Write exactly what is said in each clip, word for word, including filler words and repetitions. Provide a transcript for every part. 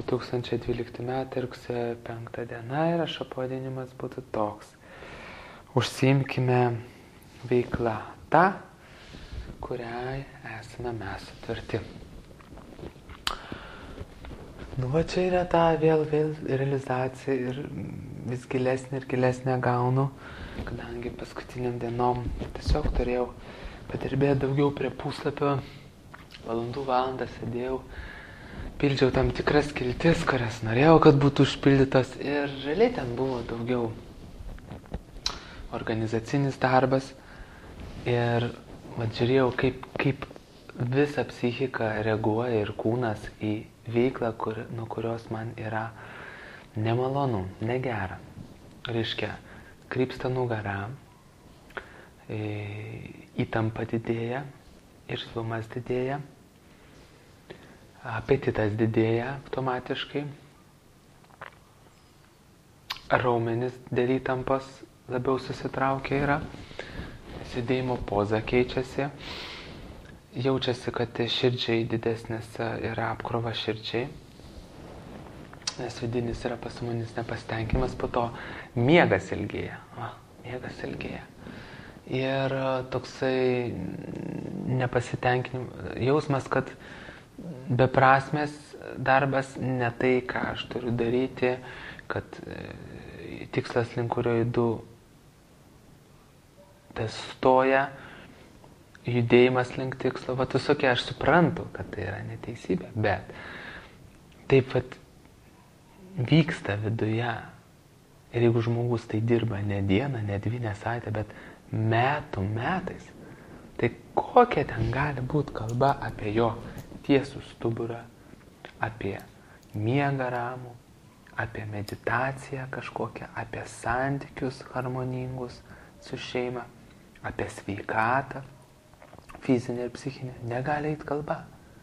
du tūkstančiai dvylikti metai, rugsėjo penktą diena ir aš pavadinimas būtų toks. Užsiimkime veiklą tą, kuriai esame mes sutverti. Nu, va čia yra ta vėl, vėl realizacija ir vis gilesnė ir gilesnė gaunu, kadangi paskutiniam dienom tiesiog turėjau padirbėti daugiau prie puslapio, valandų valandą sėdėjau, pildžiau tam tikras skiltis, kurias norėjau, kad būtų užpildytos ir realiai ten buvo daugiau organizacinis darbas ir va, žiūrėjau, kaip, kaip visa psichika reaguoja ir kūnas į veiklą, kur, nuo kurios man yra nemalonu, negera. Reiškia, krypsta nugara, įtampa didėja, irzlumas didėja, apetitas didėja automatiškai, raumenis dėl įtampos labiau susitraukia yra, sėdėjimo poza keičiasi, jaučiasi, kad širdžiai didesnės yra apkrova širdžiai, nes vidinis yra pasąmoninis nepasitenkimas, po to miegas ilgėja, o, miegas ilgėja. Ir toksai nepasitenkinimas, jausmas, kad beprasmės darbas ne tai, ką aš turiu daryti, kad tikslas, link kurio judu, tas stoja, judėjimas link tikslo, va visokie aš suprantu, kad tai yra neteisybė, bet taip pat vyksta viduje. Ir jeigu žmogus tai dirba ne dieną, ne dvi, ne savaitę, bet metų metais, tai kokia ten gali būti kalba apie jo tiesų stuburą, apie miegą ramų, apie meditaciją kažkokią, apie santykius harmoningus su šeima, apie sveikatą, fizinę ir psichinę, negali eiti kalba.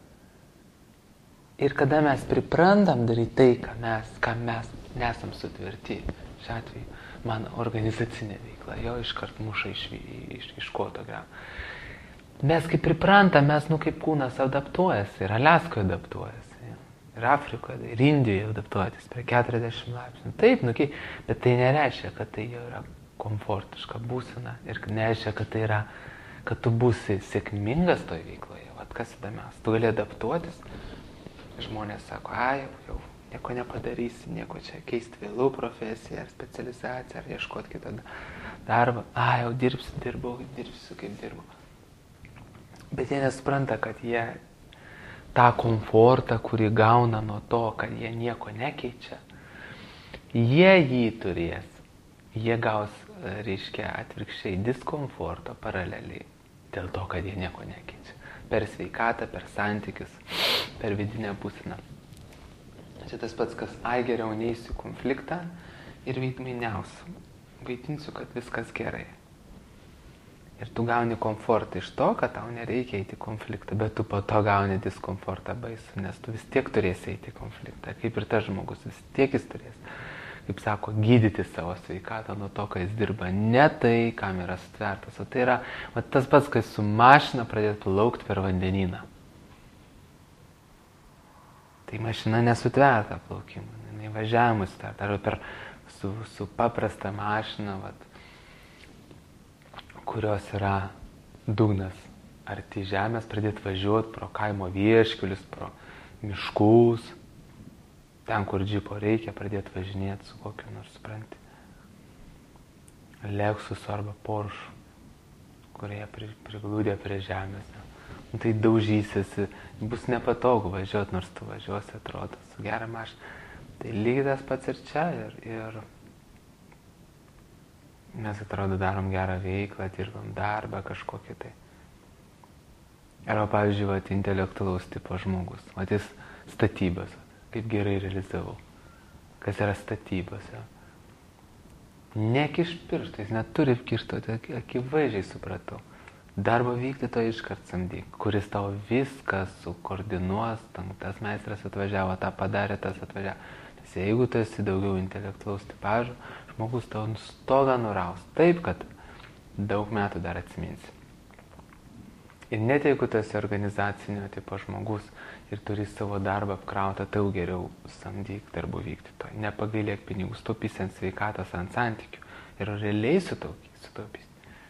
Ir kada mes priprantam daryti tai, ką mes, ką mes nesam sutverti, šiuo atveju man organizacinė veikla, jo iškart muša iš, iš, iš koto gram. Mes kaip priprantam, mes nu kaip kūnas adaptuojasi, ir Aliaskoje adaptuojasi, ir Afrikoje, ir Indijoje adaptuotis prie keturiasdešimt laipsnių. Taip, nu kaip, bet tai nereiškia, kad tai jau yra komfortiška būsena ir nereiškia, kad tai yra, kad tu būsi sėkmingas toj veikloje. Vat kas įdomiausia, tu gali adaptuotis. Žmonės sako, ai, jau nieko nepadarysi, nieko čia keisti vėliau profesiją, ar specializaciją, ar ieškoti kitą darbą. Ai, jau dirbsiu, dirbau, dirbsiu kaip dirbu. Bet jie nesupranta, kad jie tą komfortą, kurį gauna nuo to, kad jie nieko nekeičia, jie jį turės. Jie gaus, reiškia, atvirkščiai diskomforto paraleliai dėl to, kad jie nieko nekeičia. Per sveikatą, per santykius, per vidinę būseną. Čia tas pats, kas ai geriau neisiu konfliktą ir veidmainiausiu. Vaidinsiu, kad viskas gerai. Ir tu gauni komfortą iš to, kad tau nereikia eiti į konfliktą, bet tu po to gauni diskomfortą baisų, nes tu vis tiek turėsi eiti į konfliktą, kaip ir tas žmogus, vis tiek jis turės, kaip sako, gydyti savo sveikatą nuo to, kai jis dirba, ne tai, kam yra sutvertas. O tai yra va, tas pats, kai su mašina pradėtų plaukti per vandenyną. Tai mašina nesutverta plaukimui, jinai važiavimui sutverta, arba per su, su paprasta mašina, vat, kurios yra dugnas arti žemės, pradėti važiuoti pro kaimo vieškelius, pro miškus, ten, kur džipo reikia, pradėti važinėti su kokiu nors, supranti, Lexus arba Porsche, kurie priglūdė prie žemės. Nu, tai daužysiesi, bus nepatogu važiuoti, nors tu važiuosi, atrodo, su gera mašina. Tai lygiai tas pats ir čia. Ir, ir mes, atrodo, darom gerą veiklą, dirbam darbą kažkokį tai. Arba, pavyzdžiui, vat, intelektualaus tipo žmogus, vat jis statybas, kaip gerai realizavau. Kas yra statybos. Ja. Nekiš pirštais, neturi kiršto, tai akivaizdžiai supratau. Darbo vykdytoją iškart samdyk, kuris tau viską sukoordinuos, tas meistras atvažiavo, tą padarė, tas atvažiavo. Tai jeigu tu esi daugiau intelektualaus tipažo, žmogus tau stogą nuraus taip, kad daug metų dar atsiminsi. Ir net jeigu tu esi organizacinio tipo žmogus, ir turi savo darbą apkrautą, tau geriau samdyk darbų vykdytojų. Nepagailėk pinigų, sutaupysi ant sveikatos, ant santykių ir realiai sutaupysi.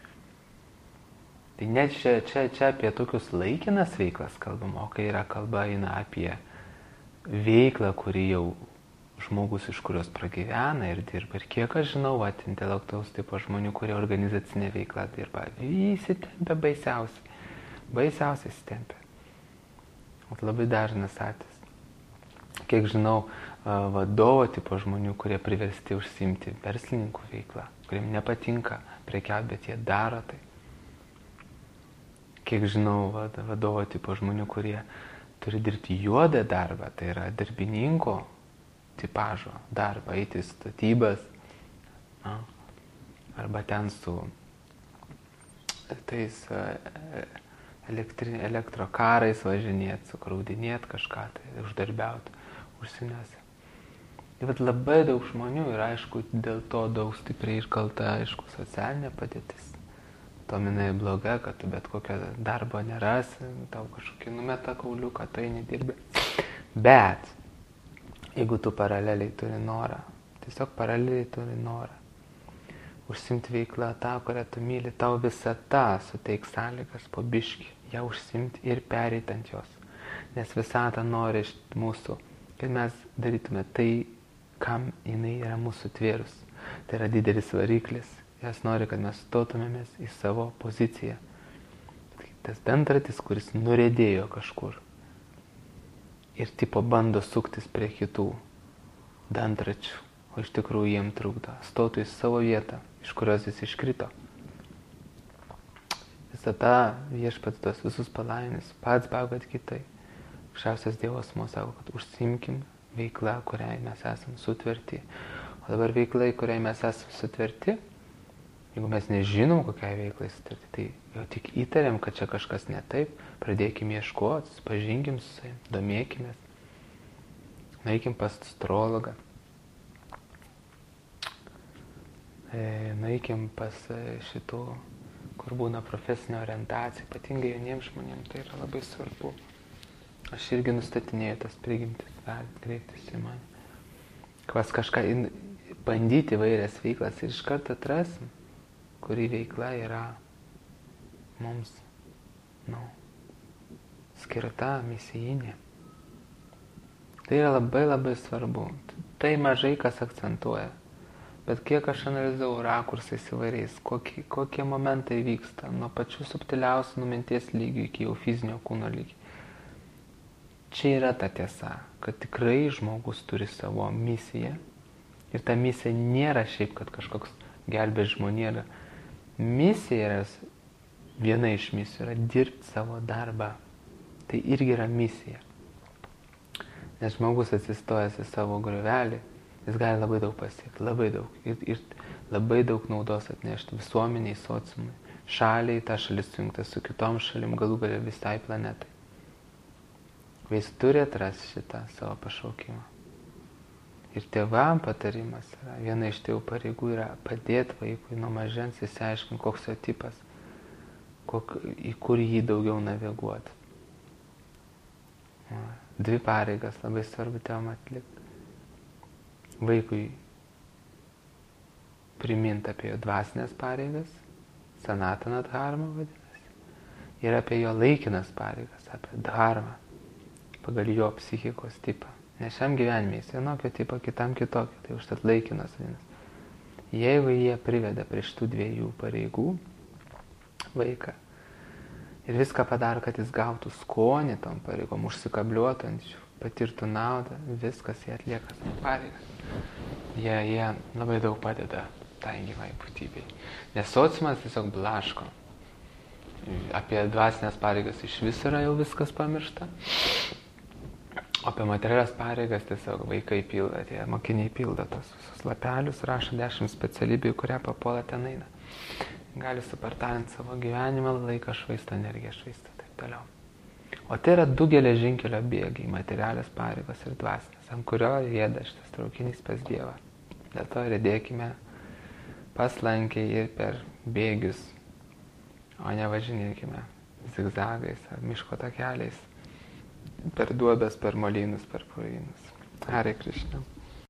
Tai net čia, čia, čia apie tokius laikinas veiklas kalbam, o kai yra kalba eina apie veiklą, kuri jau žmogus iš kurios pragyvena ir dirba. Ir kiek aš žinau, vat, intelektualaus tipo žmonių, kurie organizacinė veikla dirba, įsitempia baisiausiai. Baisiausiai įsitempia. Labai dažnas atvejis. Kiek žinau, vadovo tipo žmonių, kurie priversti užsiimti verslininkų veiklą, kuriems nepatinka prekiauti, bet jie daro tai. Kiek žinau, vadovo tipo žmonių, kurie turi dirbti juodą darbą, tai yra darbininko tipažo darbą, eiti į statybas, na, arba ten su tais elektri, elektrokarais važinėti, sukraudinėti kažką, tai uždarbiauti užsienėse. Ir vat labai daug žmonių ir aišku, dėl to daug stipriai iškalta, aišku, socialinė padėtis. Tominai bloga, kad tu bet kokio darbo nerasi, tau kažkokį numeta kauliuką, tai nedirbi. Bet, jeigu tu paraleliai turi norą, tiesiog paraleliai turi norą, užsimti veiklą tą, kurią tu myli, tau visata suteiks sąlygas po biškį, ją užsimti ir pereiti ant jos. Nes visata nori iš mūsų, kad mes darytume tai, kam jinai yra mūsų tvėrus. Tai yra didelis variklis. Jas nori, kad mes stotumėmės į savo poziciją. Tas dantratis, kuris nurėdėjo kažkur ir tipo bando suktis prie kitų dantračių, o iš tikrųjų jiem trukdo, stotų į savo vietą, iš kurios jis iškrito. Visata viešpats tos visus palaimis, pats baugat kitai. Aukščiausias Dievo asmuo sako, kad užsiimkim veiklą, kuriai mes esam sutverti. O dabar veiklai, kuriai mes esam sutverti, jeigu mes nežinom, kokiai veiklai sutarti, tai jau tik įtariam, kad čia kažkas ne taip, pradėkim ieškoti, susipažinkim su savim, domėkimės, nueikim pas astrologą, e, nueikim pas šitų, kur būna profesinė orientacija, ypatingai jauniems žmonėms, tai yra labai svarbu. Aš irgi nustatinėjau tas prigimtis, galit kreiptis į mane. Kas kažką, bandyti įvairias veiklas ir iš karto atrasim, kuri veikla yra mums, nu, skirta misijinė. Tai yra labai labai svarbu. Tai mažai kas akcentuoja. Bet kiek aš analizavau rakursais įvairiais, kokie, kokie momentai vyksta, nuo pačių subtiliausių numinties lygių iki jau fizinio kūno lygių. Čia yra ta tiesa, kad tikrai žmogus turi savo misiją ir ta misija nėra šiaip, kad kažkoks gelbės žmonėra. Misija yra, viena iš misijų yra dirbti savo darbą. Tai irgi yra misija. Nes žmogus atsistojęs į savo griovelį, jis gali labai daug pasiekti, labai daug. Ir, ir labai daug naudos atnešti visuomeniai, sociumui, šaliai, ta šalis sujungta su kitom šalim, galų galia visai planetai. Jis turi atrasti šitą savo pašaukimą. Ir tėvam patarimas yra, viena iš tėvų pareigų yra padėti vaikui nuo mažens įsiaiškinti, koks jo tipas, kok, į kur jį daugiau naviguoti. Dvi pareigas labai svarbu tėvam atlikti. Vaikui priminti apie jo dvasinės pareigas, sanatana dharma vadinasi, ir apie jo laikinas pareigas, apie dharmą, pagal jo psichikos tipą. Nes šiam gyvenime jis vienokio tipo, kitam kitokio, tai užtat laikinas vienas. Jeigu jie priveda prie šitų dviejų pareigų vaiką ir viską padaro, kad jis gautų skonį tom pareigom, užsikabliuotų ant jų, patirtų naudą, viskas jie atlieka savo pareigas. Jie, jie labai daug padeda tai gyvai būtybei. Nes sociumas tiesiog blaško. Apie dvasinės pareigas iš vis yra jau viskas pamiršta. O apie materialias pareigas tiesiog vaikai pilda, tie mokiniai pilda tos visus lapelius, rašo dešimt specialybių, kurią papuola ten eina. Gali supartalinti savo gyvenimą, laiką švaisto, energiją švaisto, taip toliau. O tai yra du geležinkelio bėgiai, materialias pareigos ir dvasinės, ant kurio rieda šitas traukinys pas Dievą. Dėl to riedėkime paslankiai ir per bėgius, o ne važinėkime zigzagais ar miško takeliais. per duobės, per molynus, per pavojynus. Hare Krishna.